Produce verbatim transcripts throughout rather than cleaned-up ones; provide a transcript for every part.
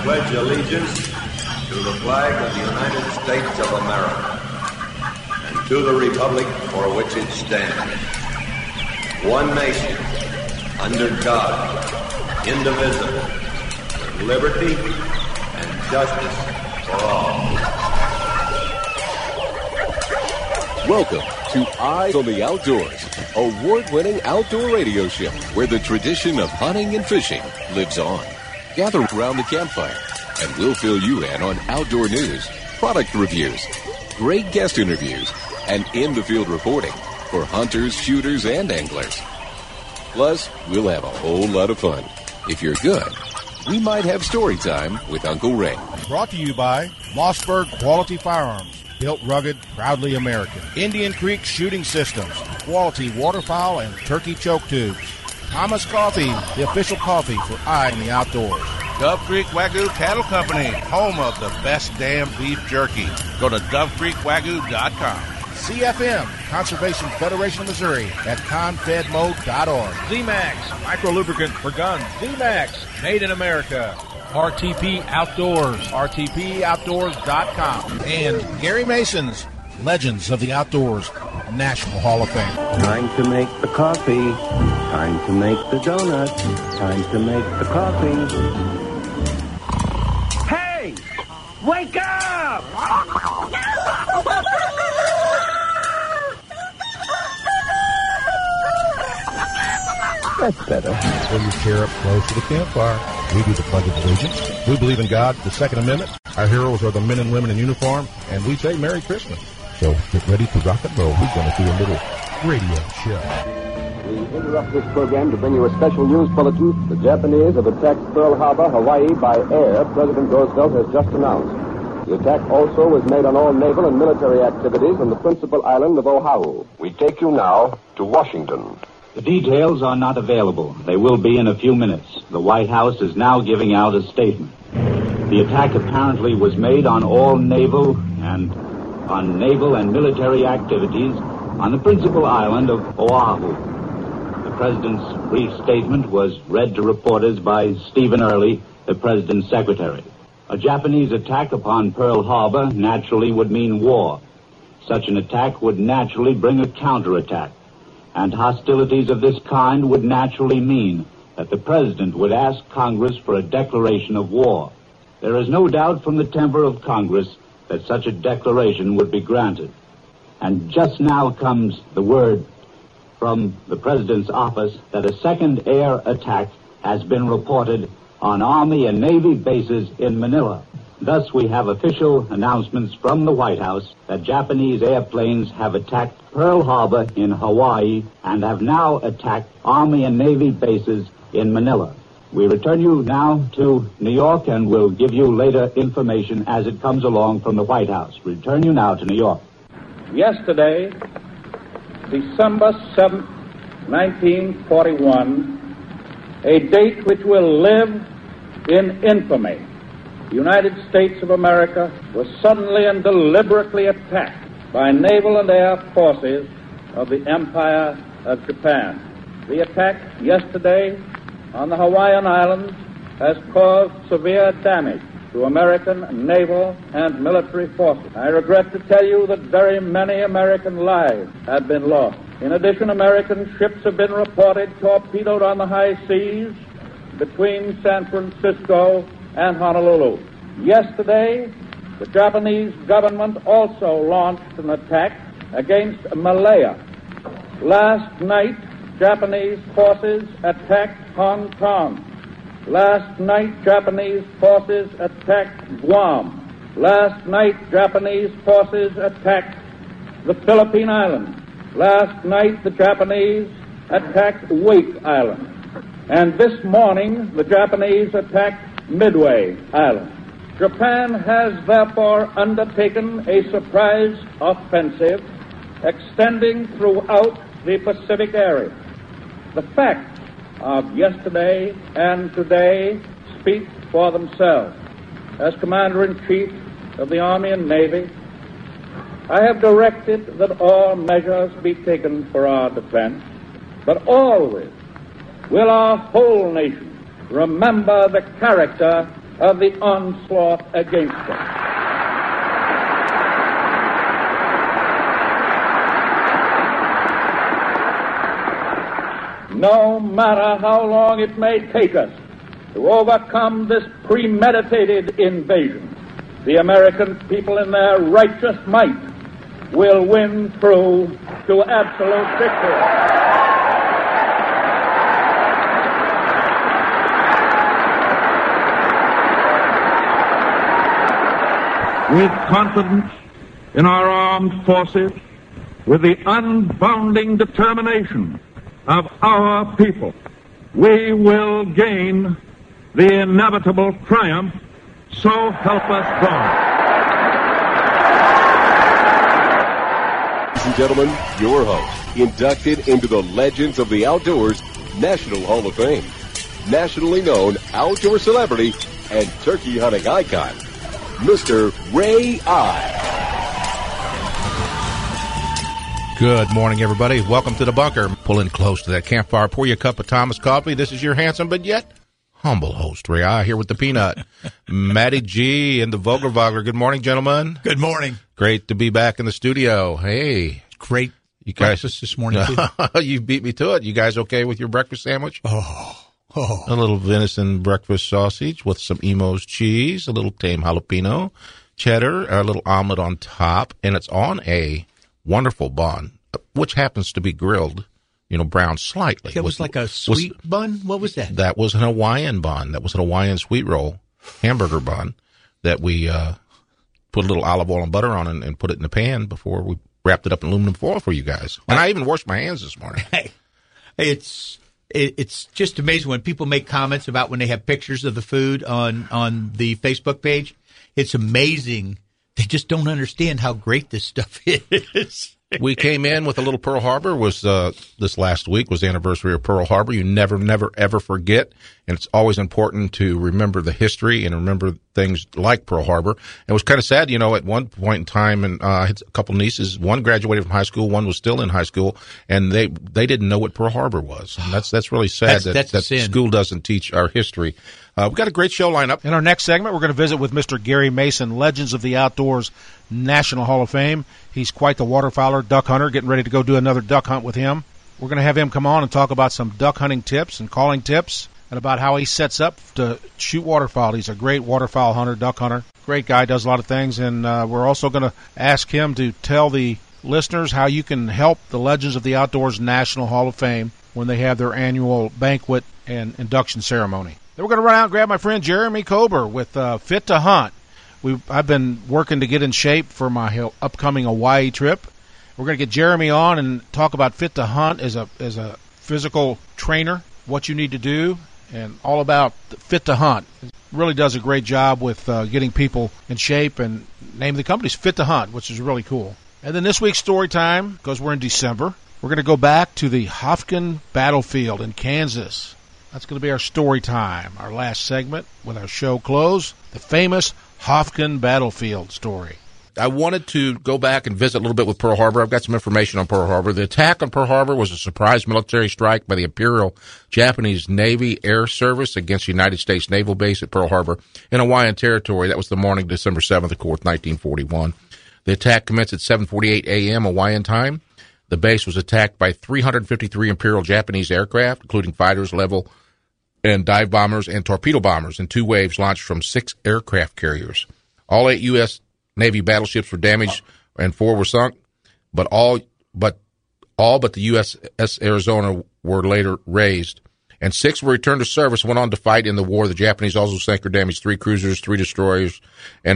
pledge allegiance to the flag of the United States of America and to the republic for which it stands, one nation, under God, indivisible, with liberty and justice for all. Welcome to Eyes on the Outdoors, award-winning outdoor radio show where the tradition of hunting and fishing lives on. Gather around the campfire and we'll fill you in on outdoor news, product reviews, great guest interviews, and in-the-field reporting for hunters, shooters, and anglers. Plus, we'll have a whole lot of fun. If you're good, we might have story time with Uncle Ray. Brought to you by Mossberg Quality Firearms. Built rugged, proudly American. Indian Creek Shooting Systems. Quality waterfowl and turkey choke tubes. Thomas Coffee, the official coffee for Eye in the Outdoors. Dove Creek Wagyu Cattle Company, home of the best damn beef jerky. Go to dove creek wagyu dot com. C F M, Conservation Federation of Missouri, at confedmo dot org. Z-Max, micro lubricant for guns. Z-Max, made in America. R T P Outdoors, R T P outdoors dot com. And Gary Mason's Legends of the Outdoors, National Hall of Fame. Time to make the coffee. Time to make the donut. Time to make the coffee. Hey! Wake up! That's better. When you chair up close to the campfire, we do the Pledge of Allegiance. We believe in God, the Second Amendment. Our heroes are the men and women in uniform, and we say Merry Christmas. So get ready to rock and roll. We're going to do a little radio show. We interrupt this program to bring you a special news bulletin. The Japanese have attacked Pearl Harbor, Hawaii, by air, President Roosevelt has just announced. The attack also was made on all naval and military activities on the principal island of Oahu. We take you now to Washington. The details are not available. They will be in a few minutes. The White House is now giving out a statement. The attack apparently was made on all naval and on naval and military activities on the principal island of Oahu. The President's brief statement was read to reporters by Stephen Early, the President's secretary. A Japanese attack upon Pearl Harbor naturally would mean war. Such an attack would naturally bring a counterattack. And hostilities of this kind would naturally mean that the President would ask Congress for a declaration of war. There is no doubt from the temper of Congress that such a declaration would be granted. And just now comes the word from the President's office that a second air attack has been reported on Army and Navy bases in Manila. Thus, we have official announcements from the White House that Japanese airplanes have attacked Pearl Harbor in Hawaii and have now attacked Army and Navy bases in Manila. We return you now to New York and will give you later information as it comes along from the White House. Return you now to New York. Yesterday, December seventh, nineteen forty-one, a date which will live in infamy, the United States of America was suddenly and deliberately attacked by naval and air forces of the Empire of Japan. The attack yesterday on the Hawaiian Islands has caused severe damage to American naval and military forces. I regret to tell you that very many American lives have been lost. In addition, American ships have been reported torpedoed on the high seas between San Francisco and Honolulu. Yesterday, the Japanese government also launched an attack against Malaya. Last night, Japanese forces attacked Hong Kong. Last night, Japanese forces attacked Guam. Last night, Japanese forces attacked the Philippine Islands. Last night, the Japanese attacked Wake Island. And this morning, the Japanese attacked Midway Island. Japan has therefore undertaken a surprise offensive extending throughout the Pacific area. The facts of yesterday and today speak for themselves. As Commander-in-Chief of the Army and Navy, I have directed that all measures be taken for our defense, but always will our whole nation remember the character of the onslaught against us. No matter how long it may take us to overcome this premeditated invasion, the American people in their righteous might will win through to absolute victory. With confidence in our armed forces, with the unbounding determination of our people, we will gain the inevitable triumph, so help us God. Ladies and gentlemen, your host, inducted into the Legends of the Outdoors National Hall of Fame, nationally known outdoor celebrity and turkey hunting icon, Mister Ray Eye. Good morning, everybody. Welcome to the bunker. Pull in close to that campfire. Pour you a cup of Thomas coffee. This is your handsome but yet humble host, Ray I, here with the peanut. Matty G and the Vogelvogler. Good morning, gentlemen. Good morning. Great to be back in the studio. Hey. Great you guys, breakfast this morning, too. You beat me to it. You guys okay with your breakfast sandwich? Oh. oh. A little venison breakfast sausage with some Emo's cheese, a little tame jalapeno, cheddar, a little omelet on top, and it's on a wonderful bun, which happens to be grilled, you know, brown slightly. It was with, like a sweet was, bun? What was that? That was an Hawaiian bun. That was an Hawaiian sweet roll hamburger bun that we uh, put a little olive oil and butter on and, and put it in the pan before we wrapped it up in aluminum foil for you guys. And I even washed my hands this morning. Hey, it's it, it's just amazing when people make comments about when they have pictures of the food on, on the Facebook page. It's amazing. They just don't understand how great this stuff is. We came in with a little Pearl Harbor. Was uh, this last week was the anniversary of Pearl Harbor. You never, never, ever forget, and it's always important to remember the history and remember things like Pearl Harbor. It was kind of sad, you know, at one point in time, and uh, I had a couple nieces. One graduated from high school, one was still in high school, and they they didn't know what Pearl Harbor was. And that's that's really sad that's, that, that's that school doesn't teach our history. Uh, we've got a great show lineup. In our next segment, we're going to visit with Mister Gary Mason, Legends of the Outdoors National Hall of Fame. He's quite the waterfowler, duck hunter, getting ready to go do another duck hunt with him. We're going to have him come on and talk about some duck hunting tips and calling tips and about how he sets up to shoot waterfowl. He's a great waterfowl hunter, duck hunter. Great guy, does a lot of things. And uh, we're also going to ask him to tell the listeners how you can help the Legends of the Outdoors National Hall of Fame when they have their annual banquet and induction ceremony. Then we're going to run out and grab my friend Jeremy Kober with uh, Fit to Hunt. We've, I've been working to get in shape for my upcoming Hawaii trip. We're going to get Jeremy on and talk about Fit to Hunt as a as a physical trainer, what you need to do, and all about Fit to Hunt. It really does a great job with uh, getting people in shape, and name of the company is Fit to Hunt, which is really cool. And then this week's story time, because we're in December, we're going to go back to the Hofken Battlefield in Kansas. That's going to be our story time, our last segment with our show close, the famous Hofken Battlefield story. I wanted to go back and visit a little bit with Pearl Harbor. I've got some information on Pearl Harbor. The attack on Pearl Harbor was a surprise military strike by the Imperial Japanese Navy Air Service against the United States Naval Base at Pearl Harbor in Hawaiian territory. That was the morning of December seventh, of course, nineteen forty-one. The attack commenced at seven forty-eight a.m. Hawaiian time. The base was attacked by three hundred fifty-three Imperial Japanese aircraft, including fighters, level and dive bombers and torpedo bombers in two waves launched from six aircraft carriers. All eight U S Navy battleships were damaged and four were sunk, but all but all but the U S S Arizona were later raised, and six were returned to service and went on to fight in the war. The Japanese also sank or damaged three cruisers, three destroyers, an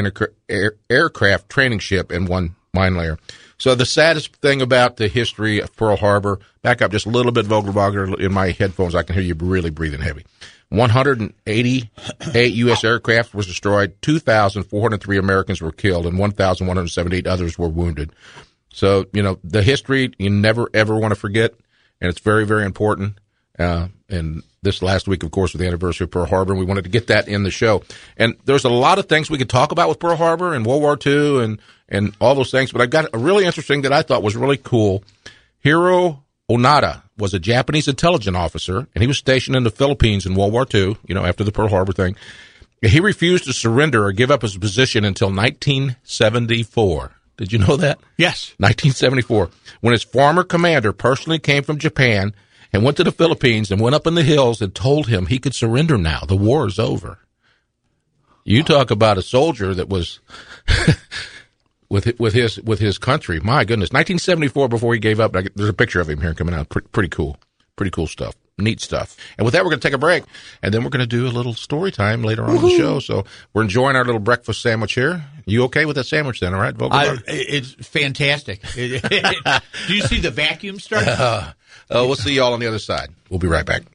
anti-aircraft training ship, and one mine layer. So the saddest thing about the history of Pearl Harbor, back up just a little bit, Vogelvogler, in my headphones, I can hear you really breathing heavy. one hundred eighty-eight U S aircraft was destroyed, two thousand four hundred three Americans were killed, and one thousand one hundred seventy-eight others were wounded. So, you know, the history you never, ever want to forget, and it's very, very important. Uh, and this last week, of course, was the anniversary of Pearl Harbor, and we wanted to get that in the show. And there's a lot of things we could talk about with Pearl Harbor and World War Two and, and all those things, but I got a really interesting that I thought was really cool. Hiro Onada was a Japanese intelligence officer, and he was stationed in the Philippines in World War Two, you know, after the Pearl Harbor thing. He refused to surrender or give up his position until nineteen seventy-four. Did you know that? Yes. nineteen seventy-four, when his former commander personally came from Japan and went to the Philippines and went up in the hills and told him he could surrender now. The war is over. You talk about a soldier that was with with his with his country. My goodness, nineteen seventy-four, before he gave up. There's a picture of him here coming out. Pretty, pretty cool. Pretty cool stuff. Neat stuff. And with that, we're going to take a break, and then we're going to do a little story time later on in the show. So we're enjoying our little breakfast sandwich here. You okay with that sandwich then, all right, I, it's fantastic. Do you see the vacuum start? Uh, uh, we'll see you all on the other side. We'll be right back.